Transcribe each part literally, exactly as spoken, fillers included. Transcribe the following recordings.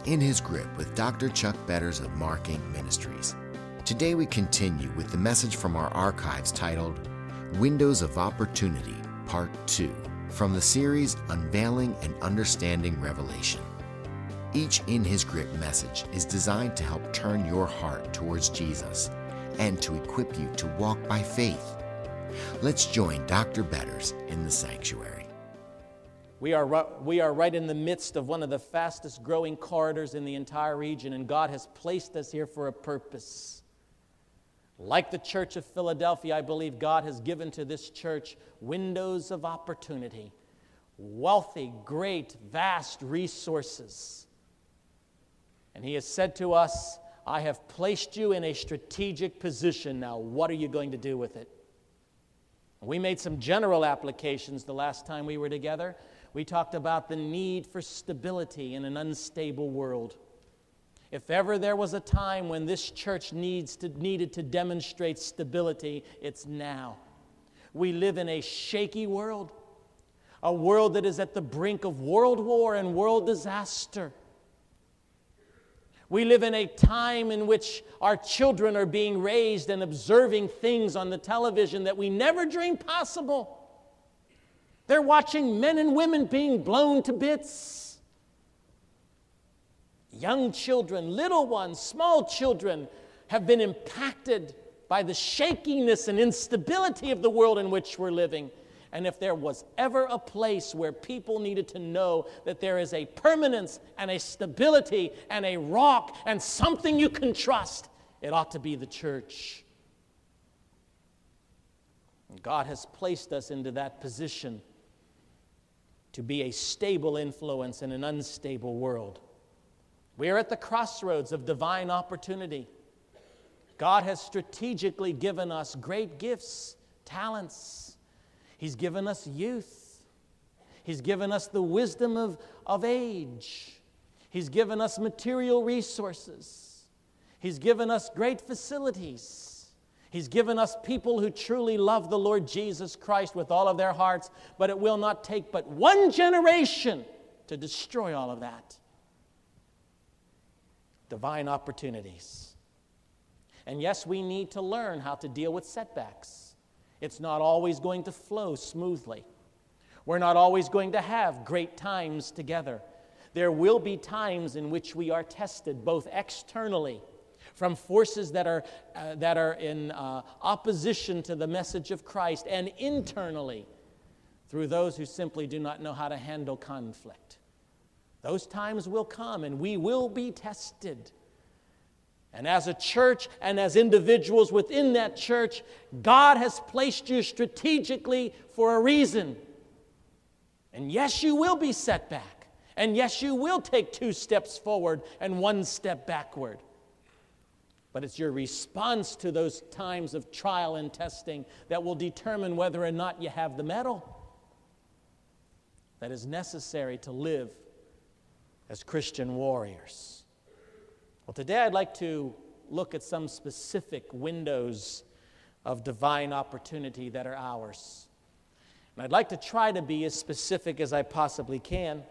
In His Grip with Doctor Chuck Betters of Mark Incorporated. Ministries. Today we continue with the message from our archives titled Windows of Opportunity, Part two, from the series Unveiling and Understanding Revelation. Each In His Grip message is designed to help turn your heart towards Jesus and to equip you to walk by faith. Let's join Doctor Betters in the sanctuary. We are, we are right in the midst of one of the fastest growing corridors in the entire region, and God has placed us here for a purpose. Like the Church of Philadelphia, I believe God has given to this church windows of opportunity, wealthy, great, vast resources. And He has said to us, I have placed you in a strategic position. Now, what are you going to do with it? We made some general applications the last time we were together. We talked about the need for stability in an unstable world. If ever there was a time when this church needs to, needed to demonstrate stability, it's now. We live in a shaky world, a world that is at the brink of world war and world disaster. We live in a time in which our children are being raised and observing things on the television that we never dreamed possible. They're watching men and women being blown to bits. Young children, little ones, small children have been impacted by the shakiness and instability of the world in which we're living. And if there was ever a place where people needed to know that there is a permanence and a stability and a rock and something you can trust, it ought to be the church. And God has placed us into that position to be a stable influence in an unstable world. We are at the crossroads of divine opportunity. God has strategically given us great gifts, talents. He's given us youth. He's given us the wisdom of, of age. He's given us material resources. He's given us great facilities. He's given us people who truly love the Lord Jesus Christ with all of their hearts, but it will not take but one generation to destroy all of that. Divine opportunities. And yes, we need to learn how to deal with setbacks. It's not always going to flow smoothly. We're not always going to have great times together. There will be times in which we are tested, both externally, from forces that are uh, that are in uh, opposition to the message of Christ, and internally through those who simply do not know how to handle conflict. Those times will come, and we will be tested. And as a church and as individuals within that church, God has placed you strategically for a reason. And yes, you will be set back. And yes, you will take two steps forward and one step backward. But it's your response to those times of trial and testing that will determine whether or not you have the mettle that is necessary to live as Christian warriors. Well, today I'd like to look at some specific windows of divine opportunity that are ours. And I'd like to try to be as specific as I possibly can.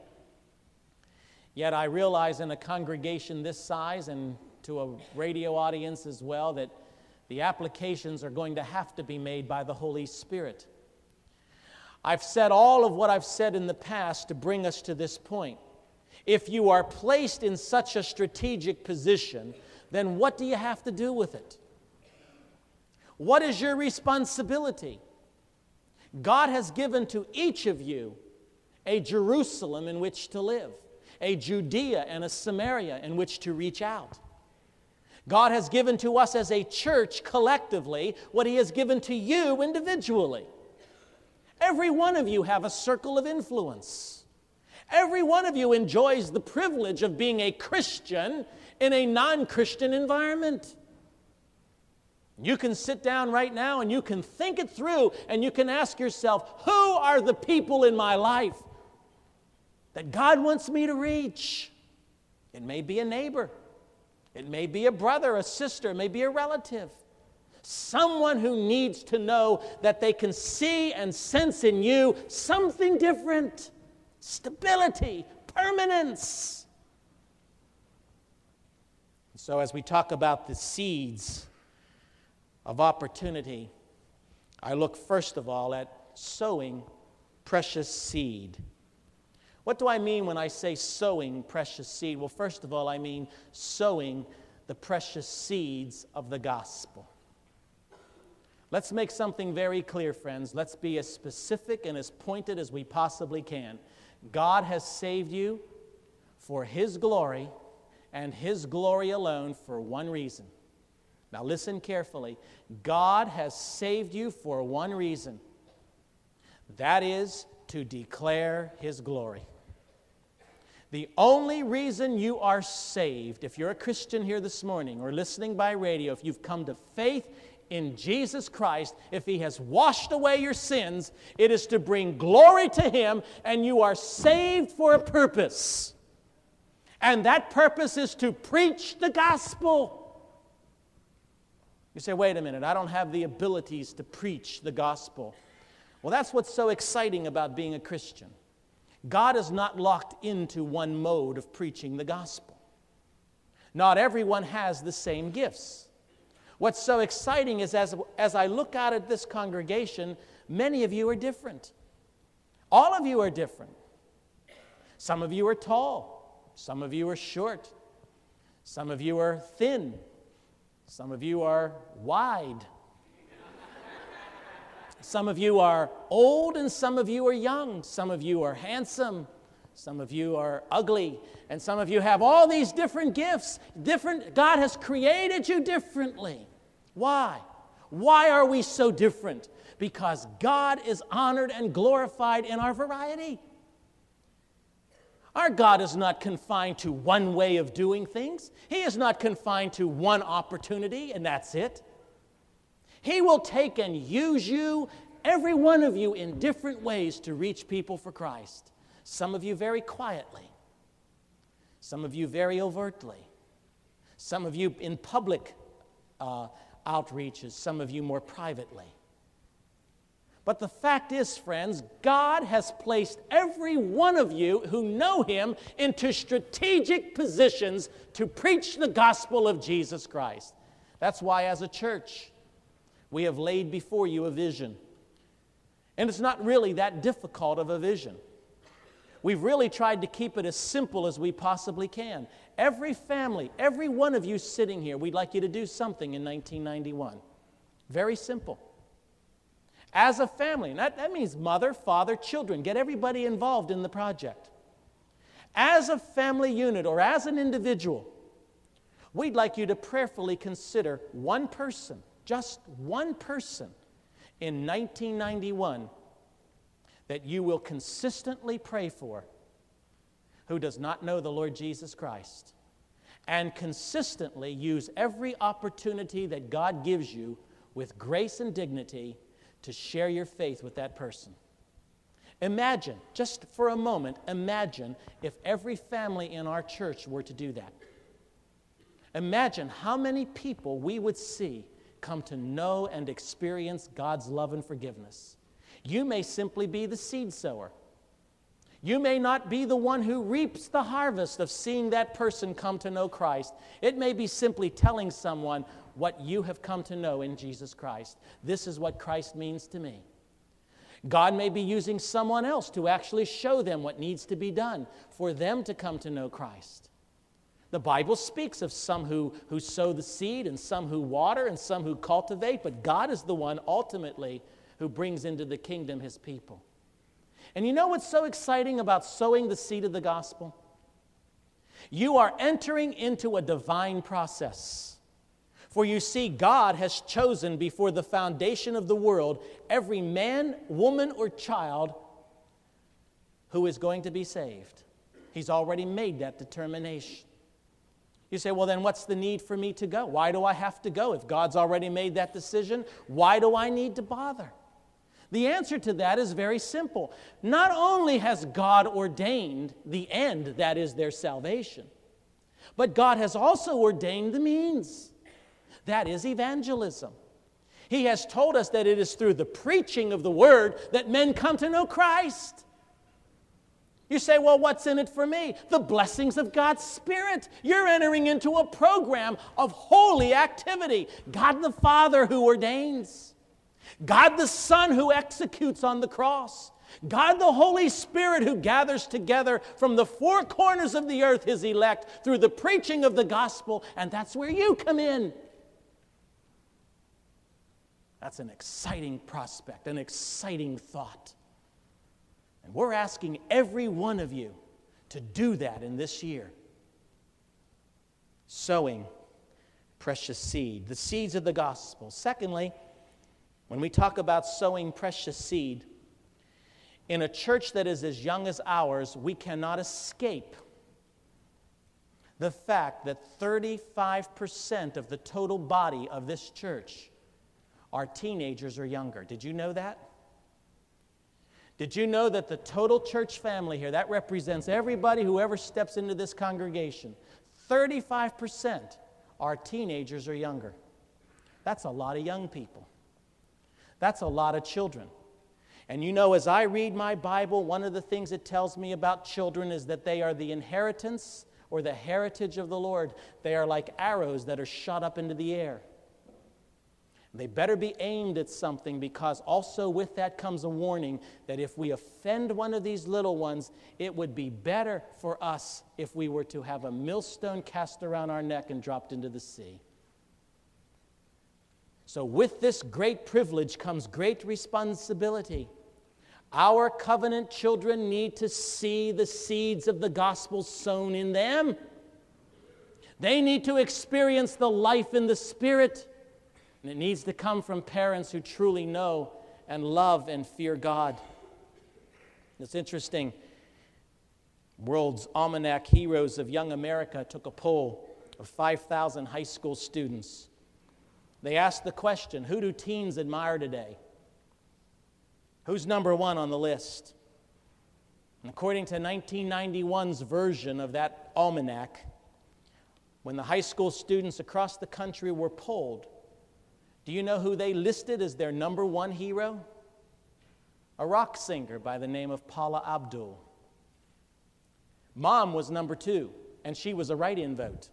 Yet I realize in a congregation this size and to a radio audience as well, that the applications are going to have to be made by the Holy Spirit. I've said all of what I've said in the past to bring us to this point. If you are placed in such a strategic position, then what do you have to do with it? What is your responsibility? God has given to each of you a Jerusalem in which to live, a Judea and a Samaria in which to reach out. God has given to us as a church collectively what He has given to you individually. Every one of you have a circle of influence. Every one of you enjoys the privilege of being a Christian in a non-Christian environment. You can sit down right now and you can think it through and you can ask yourself, who are the people in my life that God wants me to reach? It may be a neighbor. It may be a brother, a sister, it may be a relative. Someone who needs to know that they can see and sense in you something different. Stability, permanence. So as we talk about the seeds of opportunity, I look first of all at sowing precious seed. What do I mean when I say sowing precious seed? Well, first of all, I mean sowing the precious seeds of the gospel. Let's make something very clear, friends. Let's be as specific and as pointed as we possibly can. God has saved you for His glory and His glory alone for one reason. Now listen carefully. God has saved you for one reason. That is to declare His glory. The only reason you are saved, if you're a Christian here this morning or listening by radio, if you've come to faith in Jesus Christ, if He has washed away your sins, it is to bring glory to Him, and you are saved for a purpose. And that purpose is to preach the gospel. You say, wait a minute, I don't have the abilities to preach the gospel. Well, that's what's so exciting about being a Christian. God is not locked into one mode of preaching the gospel. Not everyone has the same gifts. What's so exciting is as, as I look out at this congregation, many of you are different. All of you are different. Some of you are tall. Some of you are short. Some of you are thin. Some of you are wide. Some of you are old and some of you are young. Some of you are handsome. Some of you are ugly. And some of you have all these different gifts. Different. God has created you differently. Why? Why are we so different? Because God is honored and glorified in our variety. Our God is not confined to one way of doing things. He is not confined to one opportunity, and that's it. He will take and use you, every one of you, in different ways to reach people for Christ. Some of you very quietly. Some of you very overtly. Some of you in public uh, outreaches. Some of you more privately. But the fact is, friends, God has placed every one of you who know Him into strategic positions to preach the gospel of Jesus Christ. That's why, as a church, we have laid before you a vision. And it's not really that difficult of a vision. We've really tried to keep it as simple as we possibly can. Every family, every one of you sitting here, we'd like you to do something in nineteen ninety-one. Very simple. As a family, and that, that means mother, father, children. Get everybody involved in the project. As a family unit or as an individual, we'd like you to prayerfully consider one person, just one person in nineteen ninety-one that you will consistently pray for who does not know the Lord Jesus Christ, and consistently use every opportunity that God gives you with grace and dignity to share your faith with that person. Imagine, just for a moment, imagine if every family in our church were to do that. Imagine how many people we would see come to know and experience God's love and forgiveness. You may simply be the seed sower. You may not be the one who reaps the harvest of seeing that person come to know Christ. It may be simply telling someone what you have come to know in Jesus Christ. This is what Christ means to me. God may be using someone else to actually show them what needs to be done for them to come to know Christ. The Bible speaks of some who, who sow the seed and some who water and some who cultivate, but God is the one ultimately who brings into the kingdom His people. And you know what's so exciting about sowing the seed of the gospel? You are entering into a divine process. For you see, God has chosen before the foundation of the world every man, woman, or child who is going to be saved. He's already made that determination. You say, well, then what's the need for me to go? Why do I have to go? If God's already made that decision, why do I need to bother? The answer to that is very simple. Not only has God ordained the end, that is their salvation, but God has also ordained the means. That is evangelism. He has told us that it is through the preaching of the word that men come to know Christ. You say, well, what's in it for me? The blessings of God's Spirit. You're entering into a program of holy activity. God the Father who ordains. God the Son who executes on the cross. God the Holy Spirit who gathers together from the four corners of the earth His elect through the preaching of the gospel, and that's where you come in. That's an exciting prospect, an exciting thought. And we're asking every one of you to do that in this year. Sowing precious seed, the seeds of the gospel. Secondly, when we talk about sowing precious seed, in a church that is as young as ours, we cannot escape the fact that thirty-five percent of the total body of this church are teenagers or younger. Did you know that? Did you know that the total church family here, that represents everybody who ever steps into this congregation, thirty-five percent are teenagers or younger. That's a lot of young people. That's a lot of children. And you know, as I read my Bible, one of the things it tells me about children is that they are the inheritance or the heritage of the Lord. They are like arrows that are shot up into the air. They better be aimed at something, because also with that comes a warning that if we offend one of these little ones, it would be better for us if we were to have a millstone cast around our neck and dropped into the sea. So with this great privilege comes great responsibility. Our covenant children need to see the seeds of the gospel sown in them. They need to experience the life in the Spirit. And it needs to come from parents who truly know and love and fear God. It's interesting. World's Almanac Heroes of Young America took a poll of five thousand high school students. They asked the question, who do teens admire today? Who's number one on the list? And according to nineteen ninety-one's version of that almanac, when the high school students across the country were polled, do you know who they listed as their number one hero? A rock singer by the name of Paula Abdul. Mom was number two, and she was a write-in vote.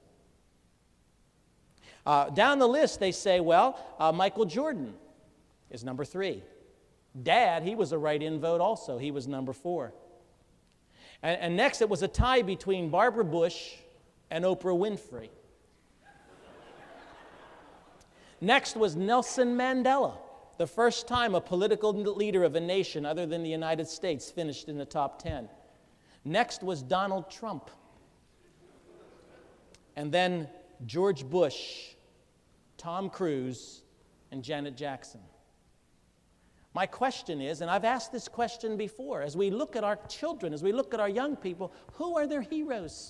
Uh, down the list, they say, well, uh, Michael Jordan is number three. Dad, he was a write-in vote also. He was number four. And, and next, it was a tie between Barbara Bush and Oprah Winfrey. Next was Nelson Mandela, the first time a political leader of a nation other than the United States finished in the top ten. Next was Donald Trump. And then George Bush, Tom Cruise, and Janet Jackson. My question is, and I've asked this question before, as we look at our children, as we look at our young people, who are their heroes?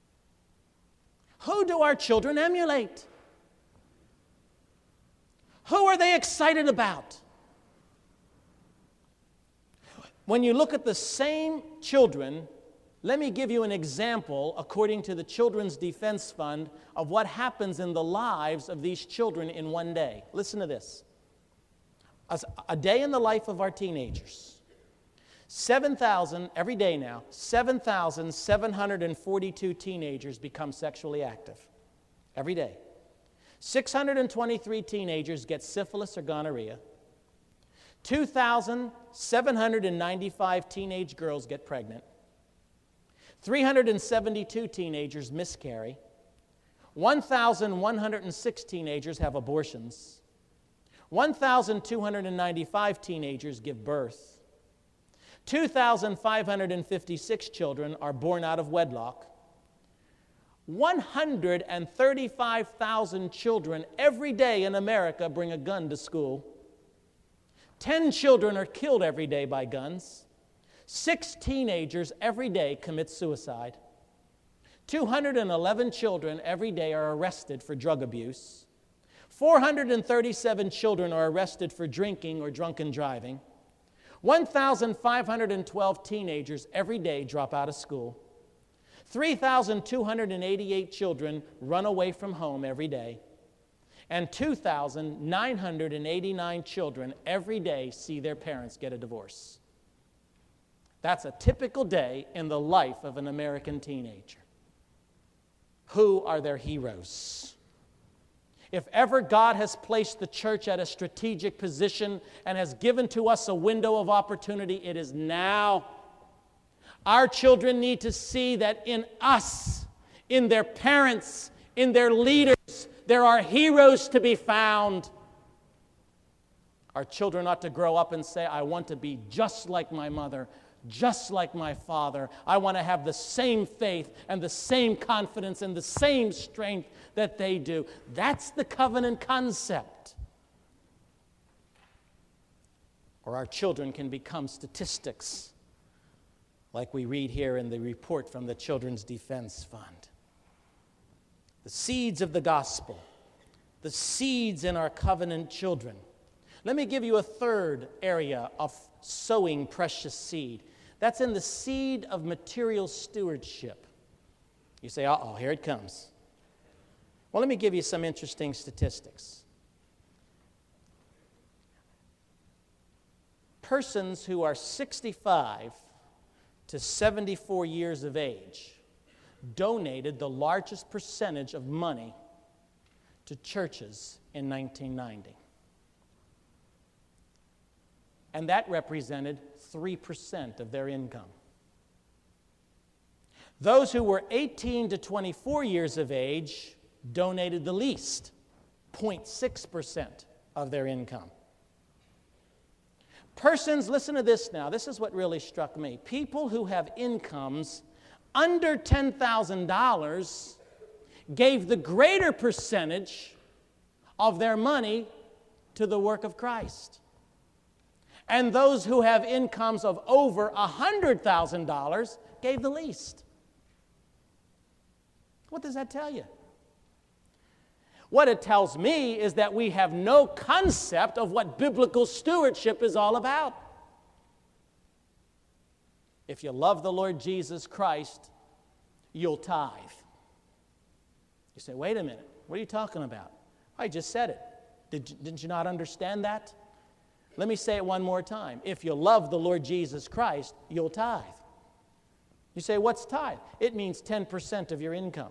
Who do our children emulate? Who are they excited about? When you look at the same children, let me give you an example, according to the Children's Defense Fund, of what happens in the lives of these children in one day. Listen to this. A, a day in the life of our teenagers. seven thousand, every day now, seven thousand seven hundred forty-two teenagers become sexually active. Every day. six hundred twenty-three teenagers get syphilis or gonorrhea. two thousand seven hundred ninety-five teenage girls get pregnant. three hundred seventy-two teenagers miscarry. one thousand one hundred six teenagers have abortions. one thousand two hundred ninety-five teenagers give birth. two thousand five hundred fifty-six children are born out of wedlock. one hundred thirty-five thousand children every day in America bring a gun to school. ten children are killed every day by guns. Six teenagers every day commit suicide. two hundred eleven children every day are arrested for drug abuse. four hundred thirty-seven children are arrested for drinking or drunken driving. one thousand five hundred twelve teenagers every day drop out of school. three thousand two hundred eighty-eight children run away from home every day. And two thousand nine hundred eighty-nine children every day see their parents get a divorce. That's a typical day in the life of an American teenager. Who are their heroes? If ever God has placed the church at a strategic position and has given to us a window of opportunity, it is now. Our children need to see that in us, in their parents, in their leaders, there are heroes to be found. Our children ought to grow up and say, I want to be just like my mother, just like my father. I want to have the same faith and the same confidence and the same strength that they do. That's the covenant concept. Or our children can become statistics, like we read here in the report from the Children's Defense Fund. The seeds of the gospel, the seeds in our covenant children. Let me give you a third area of sowing precious seed. That's in the seed of material stewardship. You say, uh-oh, here it comes. Well, let me give you some interesting statistics. Persons who are sixty-five to seventy-four years of age donated the largest percentage of money to churches in nineteen ninety. And that represented three percent of their income. Those who were eighteen to twenty-four years of age donated the least, zero point six percent of their income. Persons, listen to this now, this is what really struck me. People who have incomes under ten thousand dollars gave the greater percentage of their money to the work of Christ. And those who have incomes of over one hundred thousand dollars gave the least. What does that tell you? What it tells me is that we have no concept of what biblical stewardship is all about. If you love the Lord Jesus Christ, you'll tithe. You say, wait a minute, what are you talking about? I just said it. Did, didn't you not understand that? Let me say it one more time. If you love the Lord Jesus Christ, you'll tithe. You say, what's tithe? It means ten percent of your income.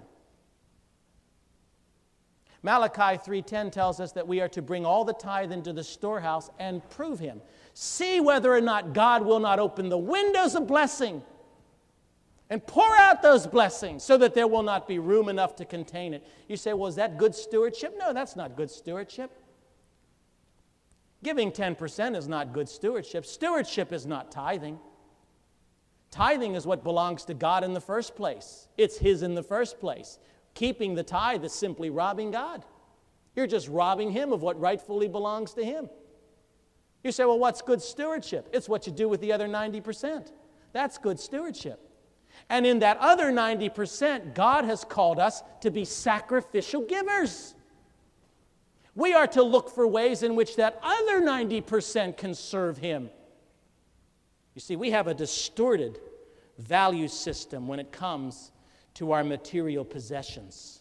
Malachi three ten tells us that we are to bring all the tithe into the storehouse and prove him. See whether or not God will not open the windows of blessing and pour out those blessings so that there will not be room enough to contain it. You say, well, is that good stewardship? No, that's not good stewardship. Giving ten percent is not good stewardship. Stewardship is not tithing. Tithing is what belongs to God in the first place. It's his in the first place. Keeping the tithe is simply robbing God. You're just robbing him of what rightfully belongs to him. You say, well, what's good stewardship? It's what you do with the other ninety percent. That's good stewardship. And in that other ninety percent, God has called us to be sacrificial givers. We are to look for ways in which that other ninety percent can serve him. You see, we have a distorted value system when it comes to our material possessions.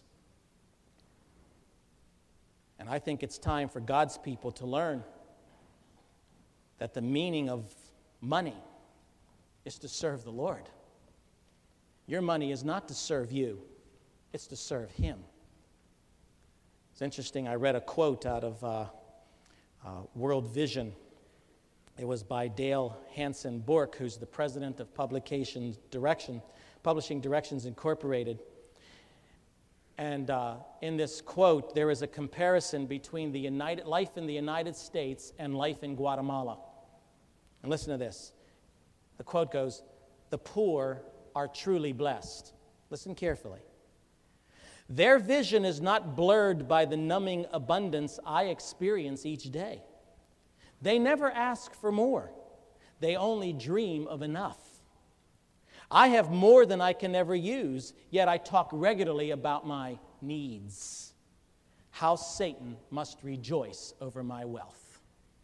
And I think it's time for God's people to learn that the meaning of money is to serve the Lord. Your money is not to serve you, it's to serve him. It's interesting, I read a quote out of uh, uh, World Vision. It was by Dale Hansen Bork, who's the president of Publications Direction, Publishing Directions Incorporated. And uh, in this quote, there is a comparison between the United, life in the United States and life in Guatemala. And listen to this. The quote goes, "The poor are truly blessed." Listen carefully. "Their vision is not blurred by the numbing abundance I experience each day. They never ask for more. They only dream of enough. I have more than I can ever use, yet I talk regularly about my needs. How Satan must rejoice over my wealth."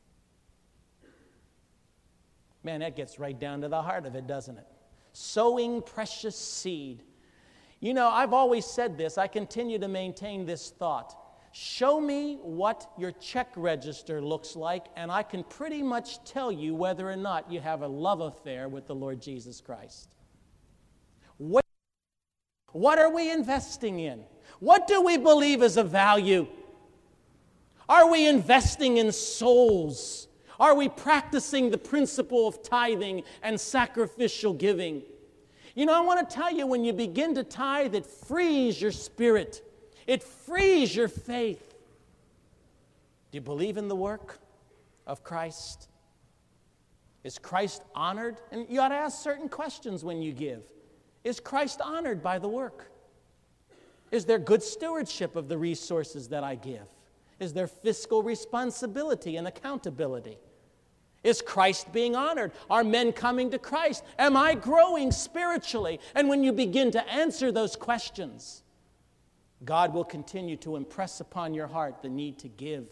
Man, that gets right down to the heart of it, doesn't it? Sowing precious seed. You know, I've always said this. I continue to maintain this thought. Show me what your check register looks like, and I can pretty much tell you whether or not you have a love affair with the Lord Jesus Christ. What, what are we investing in? What do we believe is of value? Are we investing in souls? Are we practicing the principle of tithing and sacrificial giving? You know, I want to tell you, when you begin to tithe, it frees your spirit. It frees your faith. Do you believe in the work of Christ? Is Christ honored? And you ought to ask certain questions when you give. Is Christ honored by the work? Is there good stewardship of the resources that I give? Is there fiscal responsibility and accountability? Is Christ being honored? Are men coming to Christ? Am I growing spiritually? And when you begin to answer those questions, God will continue to impress upon your heart the need to give.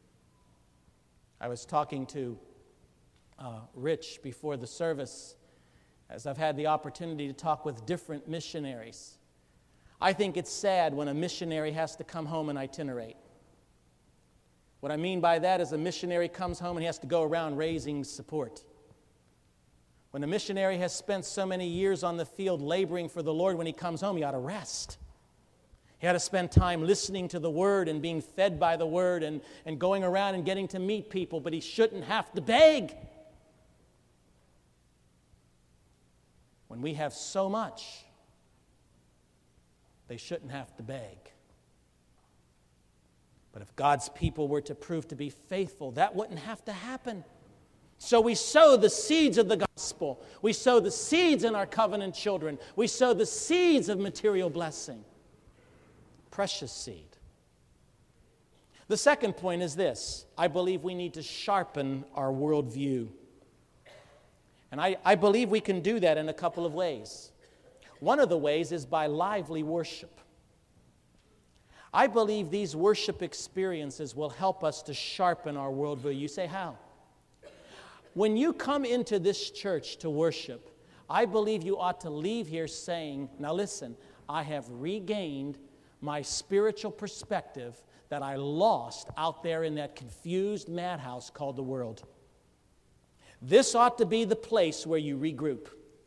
I was talking to uh, Rich before the service, as I've had the opportunity to talk with different missionaries. I think it's sad when a missionary has to come home and itinerate. What I mean by that is a missionary comes home and he has to go around raising support. When a missionary has spent so many years on the field laboring for the Lord, when he comes home, he ought to rest. He ought to spend time listening to the Word and being fed by the Word and, and going around and getting to meet people, but he shouldn't have to beg. When we have so much, they shouldn't have to beg. But if God's people were to prove to be faithful, that wouldn't have to happen. So we sow the seeds of the gospel. We sow the seeds in our covenant children. We sow the seeds of material blessing. Precious seed. The second point is this. I believe we need to sharpen our worldview. And I, I believe we can do that in a couple of ways. One of the ways is by lively worship. I believe these worship experiences will help us to sharpen our worldview. You say, how? When you come into this church to worship, I believe you ought to leave here saying, now listen, I have regained my spiritual perspective that I lost out there in that confused madhouse called the world. This ought to be the place where you regroup,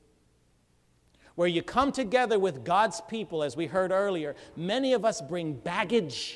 where you come together with God's people. As we heard earlier, many of us bring baggage.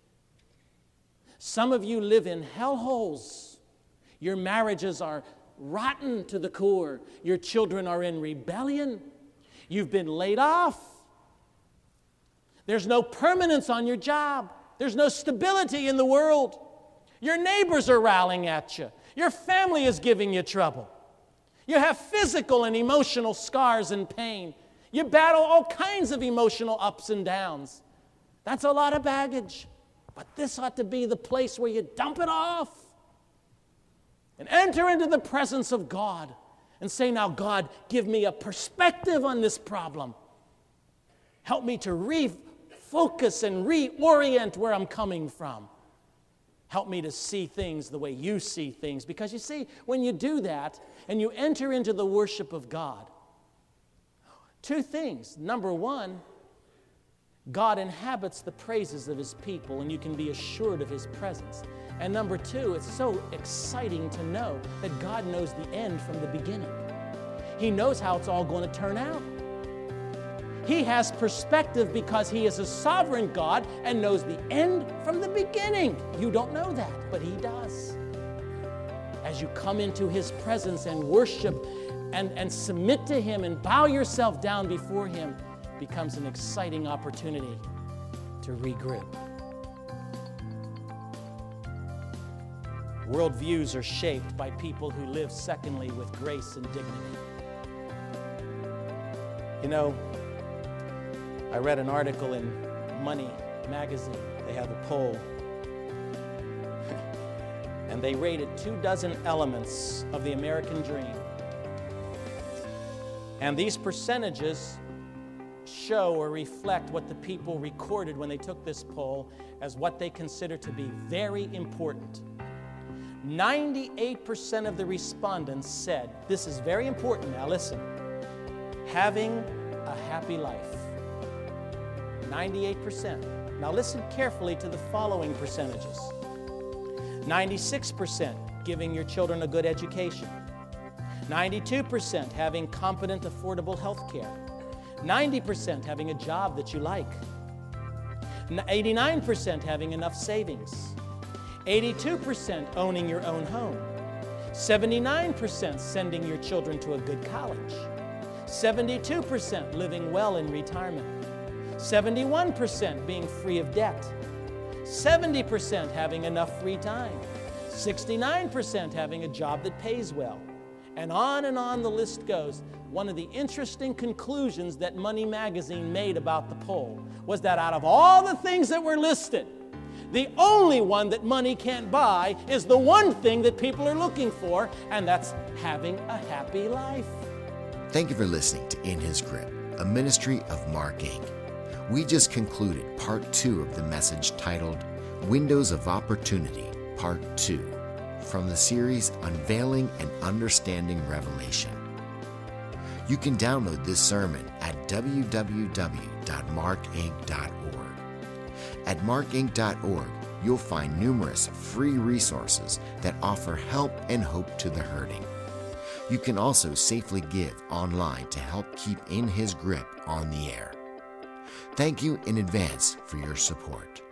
Some of you live in hellholes. Your marriages are rotten to the core. Your children are in rebellion. You've been laid off. There's no permanence on your job. There's no stability in the world. Your neighbors are rallying at you. Your family is giving you trouble. You have physical and emotional scars and pain. You battle all kinds of emotional ups and downs. That's a lot of baggage. But this ought to be the place where you dump it off and enter into the presence of God and say, now, God, give me a perspective on this problem. Help me to refocus and reorient where I'm coming from. Help me to see things the way you see things. Because you see, when you do that and you enter into the worship of God, two things. Number one, God inhabits the praises of His people, and you can be assured of His presence. And number two, it's so exciting to know that God knows the end from the beginning. He knows how it's all going to turn out. He has perspective because He is a sovereign God and knows the end from the beginning. You don't know that, but He does. As you come into His presence and worship and, and submit to Him and bow yourself down before Him, it becomes an exciting opportunity to regroup. Worldviews are shaped by people who live, secondly, with grace and dignity. You know, I read an article in Money magazine. They have a poll. And they rated two dozen elements of the American dream. And these percentages show or reflect what the people recorded when they took this poll as what they consider to be very important. ninety-eight percent of the respondents said, this is very important, now listen, having a happy life. ninety-eight percent. Now listen carefully to the following percentages. ninety-six percent giving your children a good education. ninety-two percent having competent, affordable health care. ninety percent having a job that you like. eighty-nine percent having enough savings. eighty-two percent owning your own home. seventy-nine percent sending your children to a good college. seventy-two percent living well in retirement. seventy-one percent being free of debt. seventy percent having enough free time. sixty-nine percent having a job that pays well. And on and on the list goes. One of the interesting conclusions that Money Magazine made about the poll was that out of all the things that were listed, the only one that money can't buy is the one thing that people are looking for, and that's having a happy life. Thank you for listening to In His Grip, a ministry of Mark Incorporated. We just concluded part two of the message titled Windows of Opportunity, part two, from the series Unveiling and Understanding Revelation. You can download this sermon at w w w dot mark inc dot org. At mark inc dot org, you'll find numerous free resources that offer help and hope to the hurting. You can also safely give online to help keep In His Grip on the air. Thank you in advance for your support.